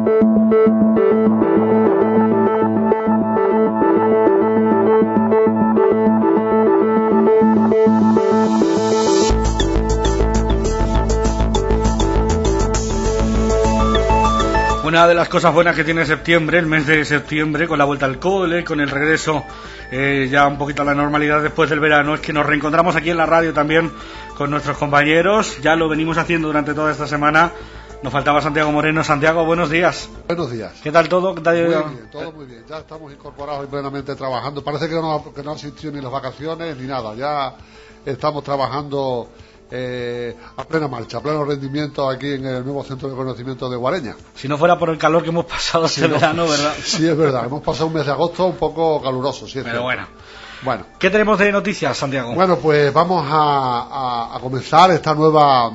Una de las cosas buenas que tiene septiembre, el mes de septiembre, con la vuelta al cole, con el regreso ya un poquito a la normalidad después del verano, es que nos reencontramos aquí en la radio también con nuestros compañeros. Ya lo venimos haciendo durante toda esta semana. Nos faltaba Santiago Moreno. Santiago, buenos días. Buenos días. ¿Qué tal todo? ¿Qué tal? Muy bien, todo muy bien. Ya estamos incorporados y plenamente trabajando. Parece que no asistió ni las vacaciones ni nada. Ya estamos trabajando a plena marcha, a pleno rendimiento aquí en el nuevo centro de conocimiento de Guareña. Si no fuera por el calor que hemos pasado este verano, ¿verdad? Sí, es verdad. Hemos pasado un mes de agosto un poco caluroso, sí. Pero bueno. ¿Qué tenemos de noticias, Santiago? Bueno, pues vamos a comenzar esta nueva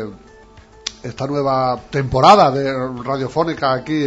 temporada de radiofónica aquí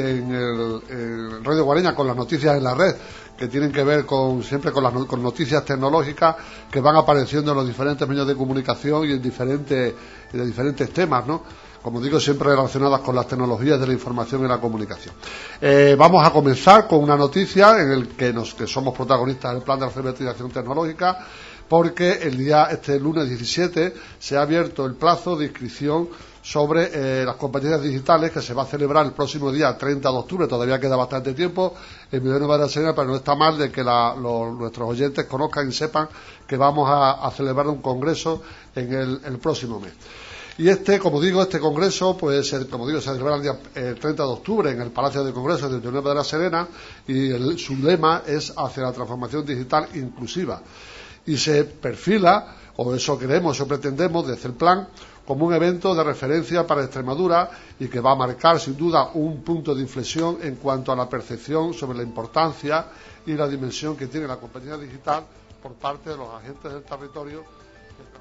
en Radio Guareña con las noticias en la red, que tienen que ver siempre con noticias tecnológicas que van apareciendo en los diferentes medios de comunicación y de diferentes temas, ¿no? Como digo, siempre relacionadas con las tecnologías de la información y la comunicación. Vamos a comenzar con una noticia en el que somos protagonistas del plan de alfabetización tecnológica, porque este lunes 17 se ha abierto el plazo de inscripción sobre las compañías digitales, que se va a celebrar el próximo día 30 de octubre. Todavía queda bastante tiempo en Villanueva de la Serena, pero no está mal de que nuestros oyentes conozcan y sepan que vamos a celebrar un congreso en el próximo mes. Y como digo, este congreso, pues, se celebra el día 30 de octubre en el Palacio de Congresos de Villanueva de la Serena, y su lema es hacia la transformación digital inclusiva. Y se perfila, o eso queremos, eso pretendemos desde el plan, como un evento de referencia para Extremadura y que va a marcar sin duda un punto de inflexión en cuanto a la percepción sobre la importancia y la dimensión que tiene la compañía digital por parte de los agentes del territorio que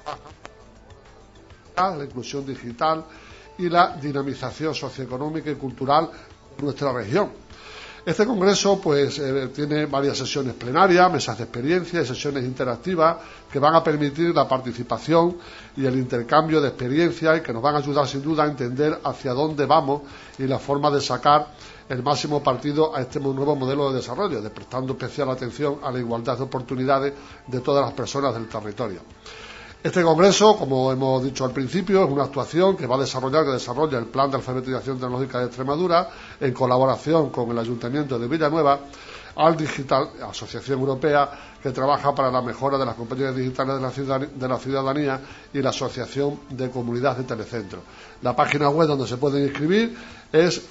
trabajan la inclusión digital y la dinamización socioeconómica y cultural de nuestra región. Este congreso pues tiene varias sesiones plenarias, mesas de experiencia y sesiones interactivas que van a permitir la participación y el intercambio de experiencias y que nos van a ayudar sin duda a entender hacia dónde vamos y la forma de sacar el máximo partido a este nuevo modelo de desarrollo, prestando especial atención a la igualdad de oportunidades de todas las personas del territorio. Este congreso, como hemos dicho al principio, es una actuación que desarrolla el Plan de Alfabetización Tecnológica de Extremadura en colaboración con el Ayuntamiento de Villanueva, Digital, Asociación Europea que trabaja para la mejora de las compañías digitales de la ciudadanía, y la Asociación de Comunidades de Telecentro. La página web donde se pueden inscribir es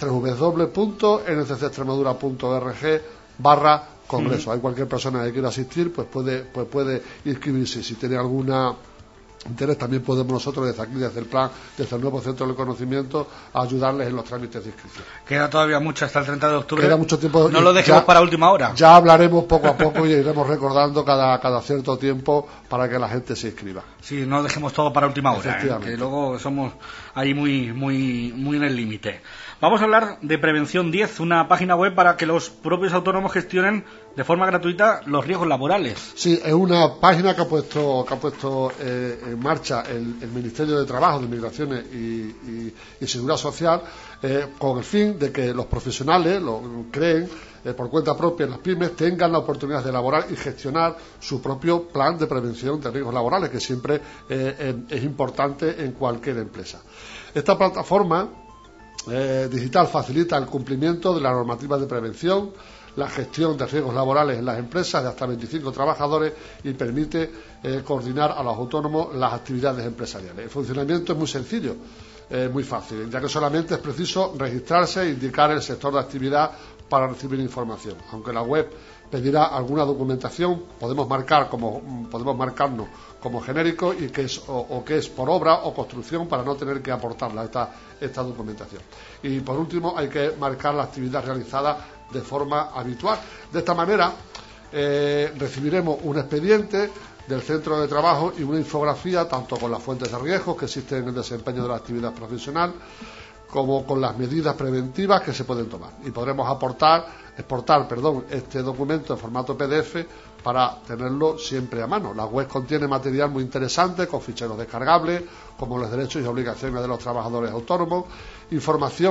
www.nccextremadura.org/congreso. Hay cualquier persona que quiera asistir, pues puede inscribirse. Si tiene alguna interés, también podemos nosotros desde aquí, desde el plan, desde el nuevo centro del conocimiento, a ayudarles en los trámites de inscripción. Queda todavía mucho hasta el 30 de octubre. Queda mucho tiempo. No lo dejemos para última hora. Ya hablaremos poco a poco y iremos recordando cada cierto tiempo para que la gente se inscriba. Sí, no dejemos todo para última hora, que luego somos ahí muy en el límite. Vamos a hablar de Prevención 10, una página web para que los propios autónomos gestionen de forma gratuita los riesgos laborales. Sí, es una página que ha puesto en marcha el Ministerio de Trabajo, de Migraciones y Seguridad Social, con el fin de que los profesionales creen por cuenta propia en las pymes, tengan la oportunidad de elaborar y gestionar su propio plan de prevención de riesgos laborales, que siempre es importante en cualquier empresa. Esta plataforma digital facilita el cumplimiento de la normativa de prevención, la gestión de riesgos laborales en las empresas de hasta 25 trabajadores y permite coordinar a los autónomos las actividades empresariales. El funcionamiento es muy sencillo, muy fácil, ya que solamente es preciso registrarse e indicar el sector de actividad para recibir información. Aunque la web pedirá alguna documentación, podemos marcarnos como genérico y que es por obra o construcción, para no tener que aportarla esta documentación. Y por último, hay que marcar la actividad realizada de forma habitual. De esta manera recibiremos un expediente del centro de trabajo y una infografía tanto con las fuentes de riesgos que existen en el desempeño de la actividad profesional, como con las medidas preventivas que se pueden tomar, y podremos exportar este documento en formato PDF para tenerlo siempre a mano. La web contiene material muy interesante con ficheros descargables como los derechos y obligaciones de los trabajadores autónomos, información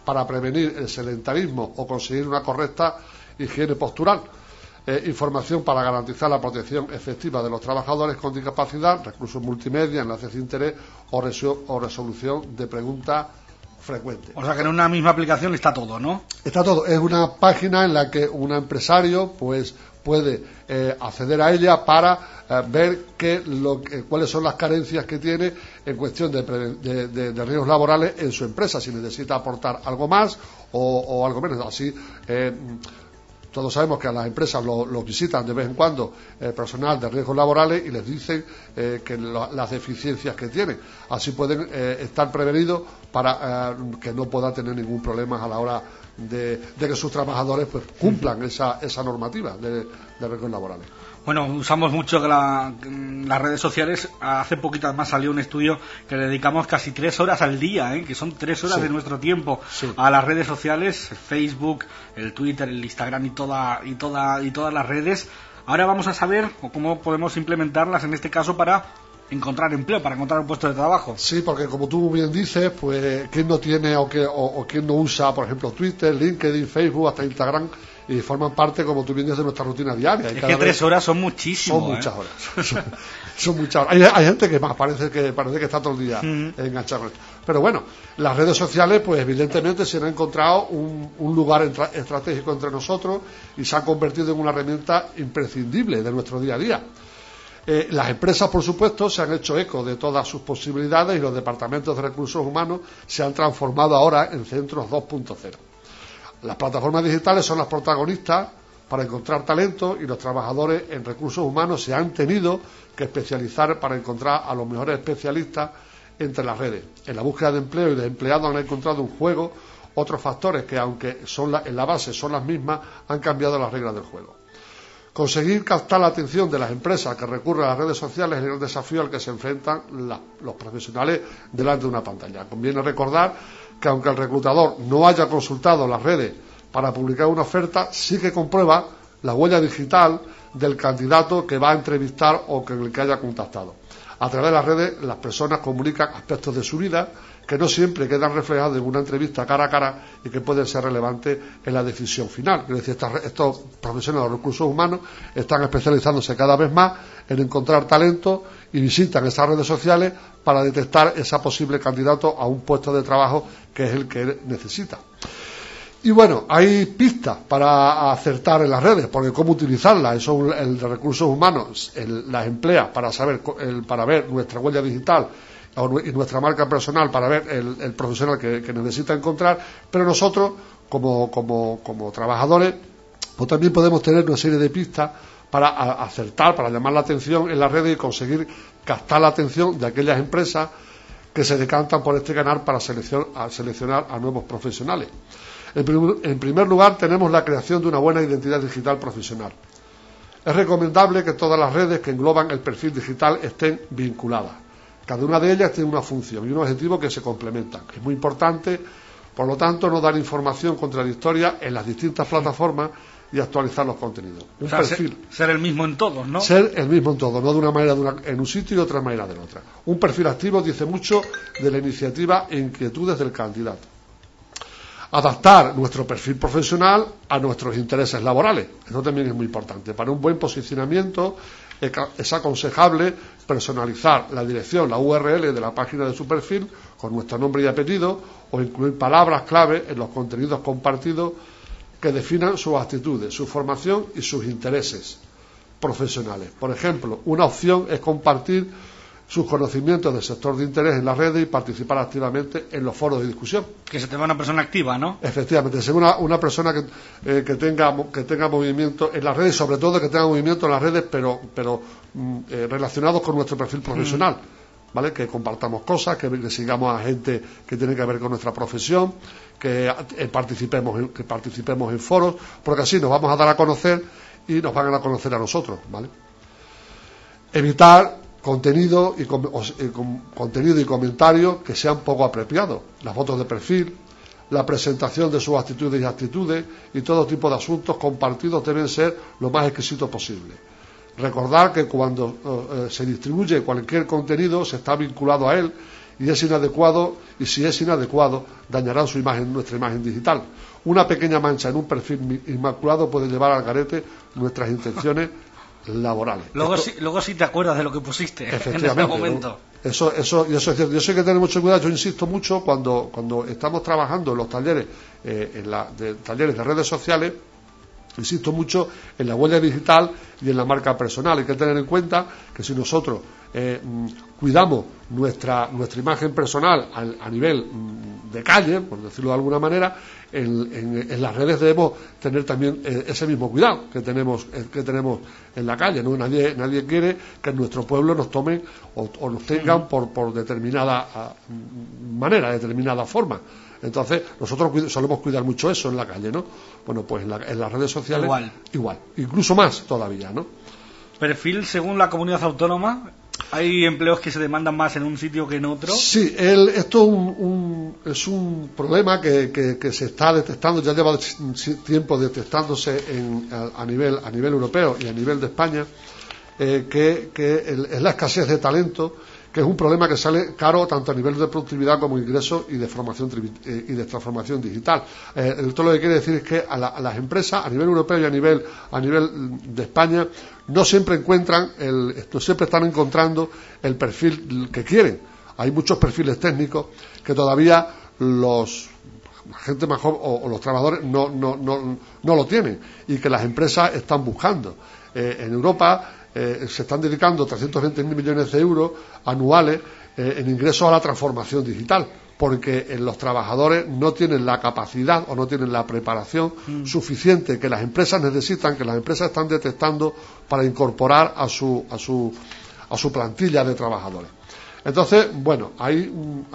para prevenir el sedentarismo o conseguir una correcta higiene postural. Información para garantizar la protección efectiva de los trabajadores con discapacidad, recursos multimedia, enlaces de interés o resolución de preguntas frecuentes. O sea que en una misma aplicación está todo, ¿no? Está todo. Es una página en la que un empresario pues puede acceder a ella para ver cuáles son las carencias que tiene en cuestión de riesgos laborales en su empresa, si necesita aportar algo más o algo menos. Así todos sabemos que a las empresas los visitan de vez en cuando personal de riesgos laborales y les dicen las deficiencias que tienen. Así pueden estar prevenidos para que no puedan tener ningún problema a la hora de que sus trabajadores pues cumplan esa normativa de riesgos laborales. Bueno, usamos mucho las redes sociales. Hace poquito además salió un estudio que le dedicamos casi 3 horas al día, que son 3 horas de nuestro tiempo a las redes sociales, Facebook, el Twitter, el Instagram y todas las redes. Ahora vamos a saber cómo podemos implementarlas en este caso para encontrar empleo, para encontrar un puesto de trabajo. Sí, porque como tú bien dices, pues quién no tiene o quién no usa, por ejemplo, Twitter, LinkedIn, Facebook, hasta Instagram, y forman parte, como tú bien dices, de nuestra rutina diaria. Es que 3 horas son muchísimo. Son muchas horas. Son muchas horas. Hay gente que más parece que está todo el día enganchado con esto. Pero bueno, las redes sociales, pues evidentemente se han encontrado un lugar estratégico entre nosotros y se han convertido en una herramienta imprescindible de nuestro día a día. Las empresas, por supuesto, se han hecho eco de todas sus posibilidades y los departamentos de recursos humanos se han transformado ahora en centros 2.0. Las plataformas digitales son las protagonistas para encontrar talento y los trabajadores en recursos humanos se han tenido que especializar para encontrar a los mejores especialistas entre las redes. En la búsqueda de empleo y de empleados han encontrado un juego otros factores que, aunque en la base son las mismas, han cambiado las reglas del juego. Conseguir captar la atención de las empresas que recurren a las redes sociales es el desafío al que se enfrentan los profesionales delante de una pantalla. Conviene recordar que aunque el reclutador no haya consultado las redes para publicar una oferta, sí que comprueba la huella digital del candidato que va a entrevistar o que el que haya contactado. A través de las redes, las personas comunican aspectos de su vida que no siempre quedan reflejados en una entrevista cara a cara y que pueden ser relevantes en la decisión final. Es decir, estos profesionales de recursos humanos están especializándose cada vez más en encontrar talento y visitan esas redes sociales para detectar ese posible candidato a un puesto de trabajo que es el que él necesita. Y bueno, hay pistas para acertar en las redes, porque cómo utilizarlas, eso el de recursos humanos las emplea para ver nuestra huella digital y nuestra marca personal, para ver el profesional que necesita encontrar, pero nosotros como trabajadores pues también podemos tener una serie de pistas para acertar, para llamar la atención en las redes y conseguir captar la atención de aquellas empresas que se decantan por este canal para seleccionar a nuevos profesionales. En primer lugar, tenemos la creación de una buena identidad digital profesional. Es recomendable que todas las redes que engloban el perfil digital estén vinculadas. Cada una de ellas tiene una función y un objetivo que se complementan. Es muy importante, por lo tanto, no dar información contradictoria en las distintas plataformas y actualizar los contenidos. Ser el mismo en todos, ¿no? Ser el mismo en todos, no de una manera en un sitio y de otra manera de otra. Un perfil activo dice mucho de la iniciativa e inquietudes del candidato. Adaptar nuestro perfil profesional a nuestros intereses laborales. Eso también es muy importante. Para un buen posicionamiento es aconsejable personalizar la dirección, la URL de la página de su perfil con nuestro nombre y apellido o incluir palabras clave en los contenidos compartidos que definan sus actitudes, su formación y sus intereses profesionales. Por ejemplo, una opción es compartir sus conocimientos del sector de interés en las redes y participar activamente en los foros de discusión. Que se tenga una persona activa, ¿no? Efectivamente, ser una persona que tenga movimiento en las redes, sobre todo que tenga movimiento en las redes, pero relacionados con nuestro perfil profesional, ¿vale? Que compartamos cosas, que sigamos a gente que tiene que ver con nuestra profesión, que participemos en foros, porque así nos vamos a dar a conocer y nos van a conocer a nosotros, ¿vale? Evitar contenido y comentarios que sean poco apropiados, las fotos de perfil, la presentación de sus actitudes y todo tipo de asuntos compartidos deben ser lo más exquisitos posible. Recordar que cuando se distribuye cualquier contenido se está vinculado a él y es inadecuado, y si es inadecuado, dañará nuestra imagen digital. Una pequeña mancha en un perfil inmaculado puede llevar al garete nuestras intenciones laborales. Luego sí te acuerdas de lo que pusiste en ese momento. ¿No? Eso es cierto. Yo sé que tenemos mucho cuidado. Yo insisto mucho cuando estamos trabajando en los talleres, talleres de redes sociales. Insisto mucho en la huella digital y en la marca personal. Hay que tener en cuenta que si nosotros cuidamos nuestra imagen personal a nivel de calle, por decirlo de alguna manera, en las redes debemos tener también ese mismo cuidado que tenemos en la calle, ¿no? Nadie quiere que en nuestro pueblo nos tomen o nos tengan por determinada manera, determinada forma. Entonces, nosotros solemos cuidar mucho eso en la calle, ¿no? Bueno, pues en las redes sociales igual, incluso más todavía, ¿no? Perfil según la comunidad autónoma. ¿Hay empleos que se demandan más en un sitio que en otro? Sí, esto es un problema que se está detectando, ya lleva tiempo detectándose a nivel europeo y a nivel de España, que es la escasez de talento, que es un problema que sale caro tanto a nivel de productividad como ingresos y de transformación digital. Esto lo que quiere decir es que a las empresas a nivel europeo y a nivel de España no siempre están encontrando el perfil que quieren. Hay muchos perfiles técnicos que todavía la gente más joven o los trabajadores no lo tienen y que las empresas están buscando. En Europa se están dedicando 320.000 millones de euros anuales en ingresos a la transformación digital, porque los trabajadores no tienen la capacidad o no tienen la preparación suficiente que las empresas necesitan, que las empresas están detectando para incorporar a su plantilla de trabajadores. Entonces, bueno, hay un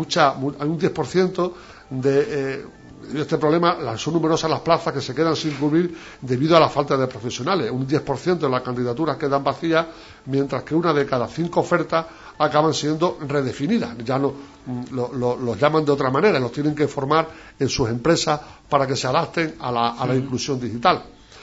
10% de este problema. Son numerosas las plazas que se quedan sin cubrir debido a la falta de profesionales. Un 10% de las candidaturas quedan vacías, mientras que una de cada 5 ofertas acaban siendo redefinidas. Ya no los llaman de otra manera, los tienen que formar en sus empresas para que se adapten a la inclusión digital.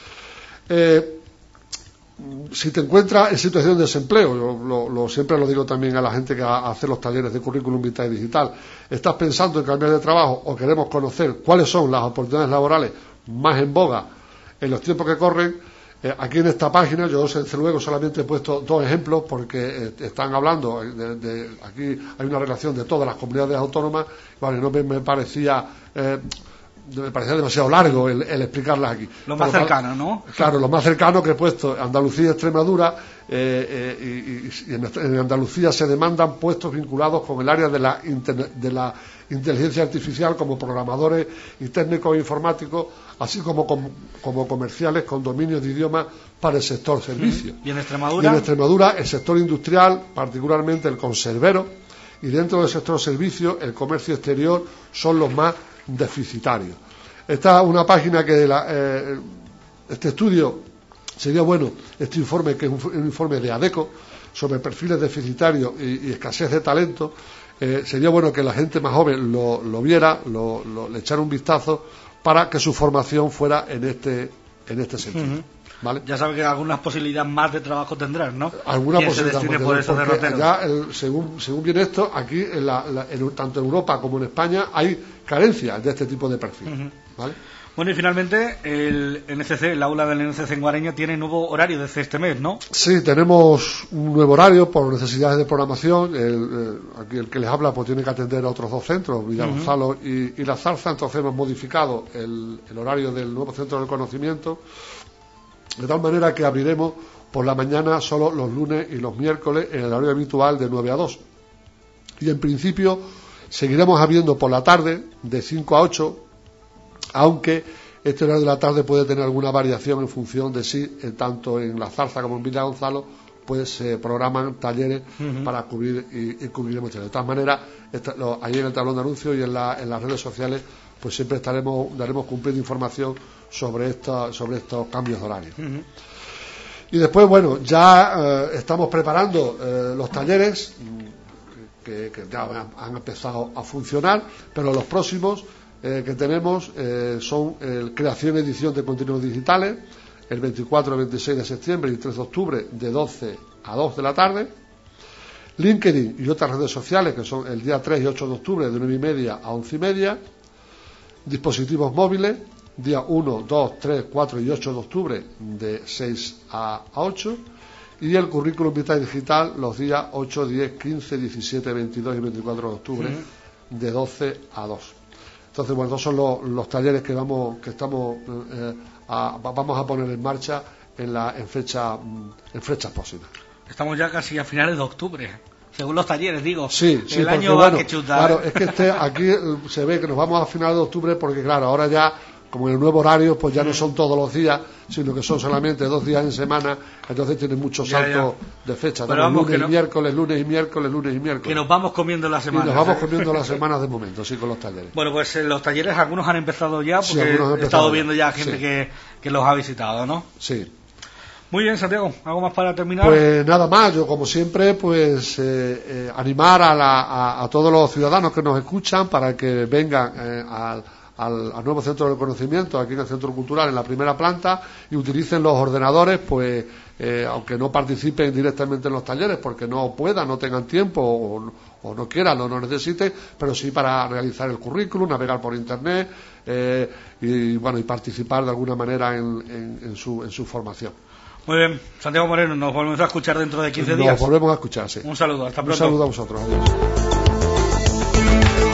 Si te encuentras en situación de desempleo, siempre lo digo también a la gente que hace los talleres de currículum vitae digital, estás pensando en cambiar de trabajo o queremos conocer cuáles son las oportunidades laborales más en boga en los tiempos que corren, aquí en esta página, yo desde luego solamente he puesto 2 ejemplos porque están hablando, aquí hay una relación de todas las comunidades autónomas, vale, no me parecía demasiado largo el explicarlas aquí. Lo más cercano, ¿no? Claro, lo más cercano que he puesto, Andalucía y Extremadura, y en Andalucía se demandan puestos vinculados con el área de la inteligencia artificial, como programadores y técnicos informáticos, así como comerciales con dominios de idiomas para el sector servicios. ¿Y en Extremadura? Y en Extremadura, el sector industrial, particularmente el conservero, y dentro del sector servicios, el comercio exterior, son los más deficitarios. Esta es una página que este estudio sería bueno, este informe, que es un informe de ADECO sobre perfiles deficitarios y escasez de talento, sería bueno que la gente más joven lo viera, le echara un vistazo para que su formación fuera en este sentido. ¿Vale? Ya sabe que algunas posibilidades más de trabajo tendrán, ¿no? Alguna posibilidad se por esos derroteros. Según viene esto, aquí tanto en Europa como en España hay carencias de este tipo de perfil. ¿Vale? Bueno, y finalmente el NCC, el aula del NCC en Guareña tiene nuevo horario desde este mes, ¿no? Sí, tenemos un nuevo horario por necesidades de programación. Aquí el que les habla pues tiene que atender a otros 2 centros, Villagonzalo y La Zarza. Entonces hemos modificado el horario del nuevo centro del conocimiento, de tal manera que abriremos por la mañana solo los lunes y los miércoles en el horario habitual de 9 a 2. Y en principio seguiremos abriendo por la tarde de 5 a 8, aunque este horario de la tarde puede tener alguna variación en función de si tanto en La Zarza como en Villagonzalo pues se programan talleres para cubrir y cubriremos. De todas maneras, ahí en el tablón de anuncios y en las redes sociales pues siempre daremos cumplida información sobre estos cambios de horario. Y después, bueno, ya estamos preparando los talleres que ya han empezado a funcionar, pero los próximos que tenemos son creación y edición de contenidos digitales, el 24 y 26 de septiembre y el 3 de octubre, de 12 a 2 de la tarde. LinkedIn y otras redes sociales, que son el día 3 y 8 de octubre de 9:30 a 11:30. Dispositivos móviles, día 1, 2, 3, 4 y 8 de octubre de 6 a 8. Y el currículum vitae digital los días 8, 10, 15, 17, 22 y 24 de octubre de 12 a 2. Entonces, bueno, esos son los talleres que vamos a poner en marcha en fechas próximas. Estamos ya casi a finales de octubre, según los talleres, digo. Sí, el año va que chuta. Claro, es que aquí se ve que nos vamos a finales de octubre porque, claro, ahora ya, como en el nuevo horario, pues ya no son todos los días, sino que son solamente 2 días en semana, entonces tienen muchos saltos de fecha. Lunes y miércoles, lunes y miércoles, lunes y miércoles. Que nos vamos comiendo las semanas. Y nos vamos comiendo las semanas de momento, sí, con los talleres. Bueno, pues los talleres algunos han empezado ya, porque he estado viendo ya gente que los ha visitado, ¿no? Sí. Muy bien, Santiago, ¿algo más para terminar? Pues nada más, yo como siempre, pues animar a todos los ciudadanos que nos escuchan para que vengan al nuevo centro de conocimiento, aquí en el Centro Cultural, en la primera planta, y utilicen los ordenadores, pues aunque no participen directamente en los talleres, porque no puedan, no tengan tiempo o no quieran o no necesiten, pero sí para realizar el currículum, navegar por internet y participar de alguna manera en su formación. Muy bien, Santiago Moreno, nos volvemos a escuchar dentro de 15 días. Nos volvemos a escuchar, sí. Un saludo, hasta pronto. Un saludo a vosotros, adiós.